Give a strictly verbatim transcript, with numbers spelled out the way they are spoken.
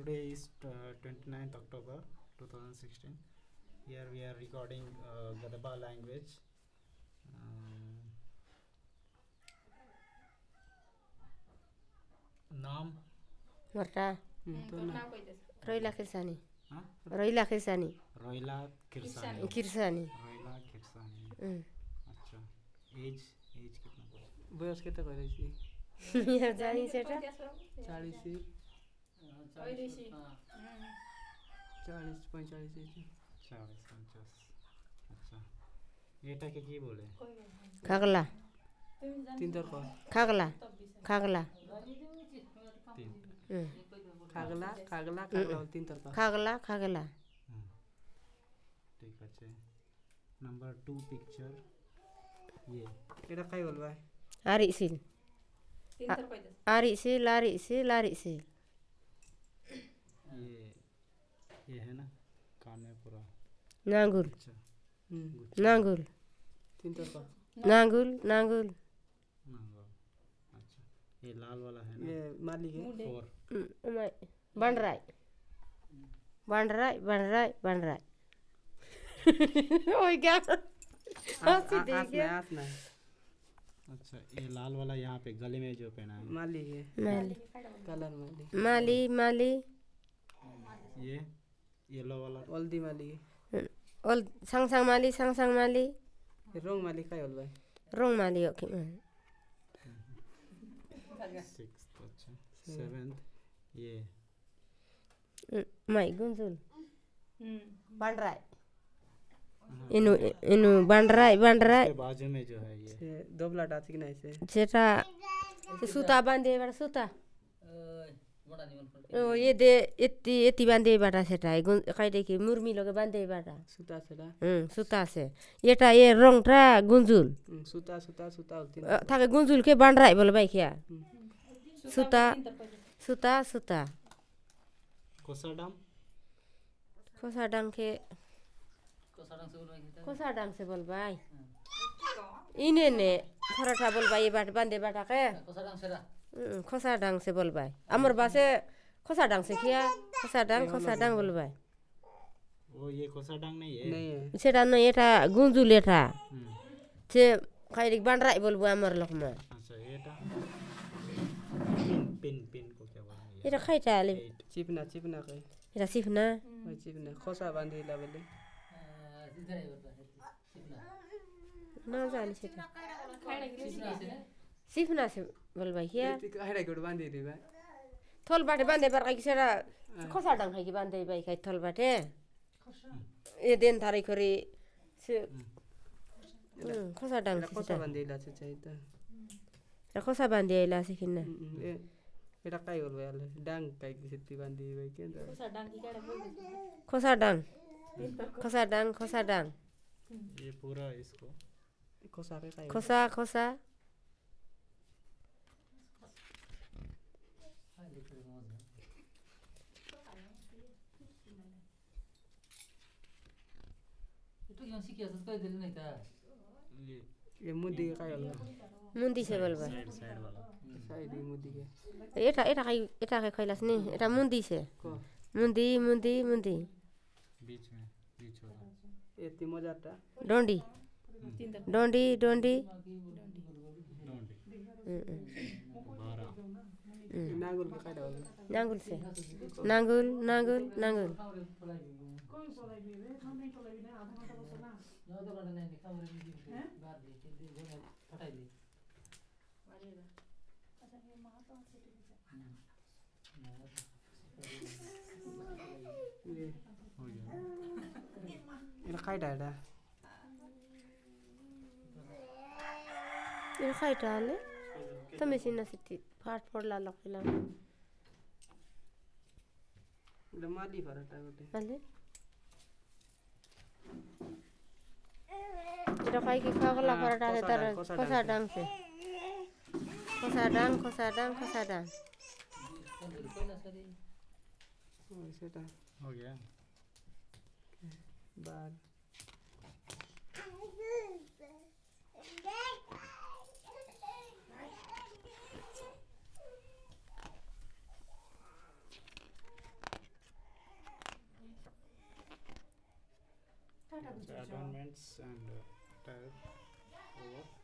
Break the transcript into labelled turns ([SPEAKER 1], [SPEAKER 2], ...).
[SPEAKER 1] Today is uh, twenty-ninth October twenty sixteen. Here we are recording uh, Gadaba language. Um, नाम
[SPEAKER 2] Marta,
[SPEAKER 3] तो ना
[SPEAKER 2] Roila Kirsani.
[SPEAKER 1] हाँ
[SPEAKER 2] Roila Kirsani.
[SPEAKER 1] रोइला किरसानी
[SPEAKER 2] Kirsani.
[SPEAKER 1] रोइला किरसानी
[SPEAKER 2] Mm.
[SPEAKER 1] अच्छा एज एज कितना बोला
[SPEAKER 3] बयस केते करे छी
[SPEAKER 2] यार जानी सेटा
[SPEAKER 3] चालीस चालीस पैंतालीस
[SPEAKER 1] चालीस पचास अच्छा এটা কে কি বলে
[SPEAKER 2] Khagla.
[SPEAKER 3] तीन तरफ
[SPEAKER 2] Khagla. Khagla.
[SPEAKER 1] তিন
[SPEAKER 2] Mm.
[SPEAKER 3] खागला खागला खागला तीन तरफ
[SPEAKER 2] Khagla. Khagla.
[SPEAKER 1] হুম ঠিক আছে নাম্বার টু পিকচার ये
[SPEAKER 3] एटा काय बोलबा
[SPEAKER 2] Ari sil. Ari sil, ari sil, ari sil.
[SPEAKER 1] ये ये है ना कान में पूरा
[SPEAKER 2] Nangul.
[SPEAKER 1] अच्छा
[SPEAKER 3] हम्म
[SPEAKER 2] Nangul.
[SPEAKER 3] तीन तरफ
[SPEAKER 2] Nangul. Nangul.
[SPEAKER 1] नांगल अच्छा ये लाल वाला है ना
[SPEAKER 3] ये मालिक है
[SPEAKER 1] four
[SPEAKER 2] Umay. Bandrai. Bandrai, bandrai, bandrai. Oh God.
[SPEAKER 3] आस आस में आस में
[SPEAKER 1] अच्छा ये लाल वाला यहाँ पे गले में जो पहना है
[SPEAKER 3] मालिक है
[SPEAKER 2] Mali.
[SPEAKER 3] कलर मालिक
[SPEAKER 2] Mali, Mali.
[SPEAKER 1] ये येलो वाला
[SPEAKER 3] हल्दी मालिक
[SPEAKER 2] Ol sang sang Mali, sang sang Mali.
[SPEAKER 3] है रंग मालिक काय बोलबा
[SPEAKER 2] Rong Mali okay.
[SPEAKER 1] सिक्स अच्छा सेवेंथ ये
[SPEAKER 2] Mai gunzul. Bandrai.
[SPEAKER 1] हाँ,
[SPEAKER 2] Inu inu bandrai, bandrai.
[SPEAKER 1] इसके बाजू में जो है ये
[SPEAKER 3] से दोबला टाची नहीं से
[SPEAKER 2] जेटा से सुता बांधे बड़ा सुता ओ ये दे इतनी इतनी बांधे बड़ा सेटा है गुन कहीं देखिए मुर्मी लोग बांधे बड़ा
[SPEAKER 3] सुता सेटा
[SPEAKER 2] हम्म सुता से ये टा ये रंग टा गुंजुल
[SPEAKER 3] सुता सुता सुता तीन
[SPEAKER 2] था के गुंजुल के bandrai बोल भाई क्या सुता सुता सुता
[SPEAKER 1] कोसा डाम
[SPEAKER 2] कोसा डांग के कोसा डांग से बोल भाई इन्हें ने खराटा बोल भाई ये बाट बांधे बाटा के खोसा डांग से बोल भाई अमर बासे खोसा डांग से किया खोसा डांग खोसा डांग बोल भाई
[SPEAKER 1] वो ये कोसा डांग नहीं है
[SPEAKER 3] नहीं है
[SPEAKER 2] सेटा न एटा गुंजु लेटा
[SPEAKER 1] हम्म,
[SPEAKER 2] से खैरिक बांड्राई बोलबो अमर लोक में
[SPEAKER 1] अच्छा ये टा पिन पिन पिन को क्या बोलते हैं
[SPEAKER 2] एटा खैटा ले
[SPEAKER 1] एट
[SPEAKER 3] चिपना चिपना कई
[SPEAKER 2] एटा सिफना
[SPEAKER 3] वही चिपना खोसा बांधी लाबले
[SPEAKER 2] न जानी सेटा सिफना से बोल भाई क्या
[SPEAKER 3] हेडा गुड बांधी दी बा
[SPEAKER 2] थोल बाटे बांधे पर कहीं सेटा खोसा डांग खाई की बांधे भाई कहीं थोल बाटे ये दिन थारी खरी से हम्म, खोसा डांग से
[SPEAKER 3] खोसा बांधी ला से चाहिए तो
[SPEAKER 2] एटा खोसा बांधे आइला सिकिन
[SPEAKER 3] ए एटा काय बोलबा यार डांग काय की सिटी बांधी भाई के
[SPEAKER 2] खोसा डांग खोसा डांग खोसा डांग
[SPEAKER 1] ये पूरा इसको
[SPEAKER 3] खोसा पे काय
[SPEAKER 2] खोसा खोसा
[SPEAKER 1] ये
[SPEAKER 3] ये मुदी के काय बोलबा
[SPEAKER 2] मुंदी से बोल भाई
[SPEAKER 1] साइड साइड वाला
[SPEAKER 3] साइड ही मुदी के
[SPEAKER 2] एटा एटा खाई एटा के खैलास नहीं एटा मुंदी से
[SPEAKER 3] को
[SPEAKER 2] मुंदी मुंदी मुंदी
[SPEAKER 1] बीच में बीच वाला
[SPEAKER 3] ये ती मजाटा
[SPEAKER 2] डोंडी डोंडी डोंडी
[SPEAKER 1] डोंडी बारह
[SPEAKER 3] नागुल के काय बोलबा
[SPEAKER 2] नांगुल से नांगुल नांगुल नांगुल
[SPEAKER 3] ये
[SPEAKER 1] हो गया
[SPEAKER 3] ये काय डाडा
[SPEAKER 2] ये खाई डाले तो मैं सीना सिटी फाट पड़ला लगला
[SPEAKER 3] ले माली फरटा गोटे
[SPEAKER 2] अले एटा खाई के खागला
[SPEAKER 3] हाँ,
[SPEAKER 2] फरटा दे
[SPEAKER 3] खोसा
[SPEAKER 2] तर
[SPEAKER 3] डांग, खोसा
[SPEAKER 2] खोसा
[SPEAKER 3] डांग
[SPEAKER 2] डांग से खोसा डांग खोसा डांग खोसा डांग
[SPEAKER 3] ओ सेटा
[SPEAKER 1] हो गया
[SPEAKER 3] बार
[SPEAKER 1] adornments and uh, tile over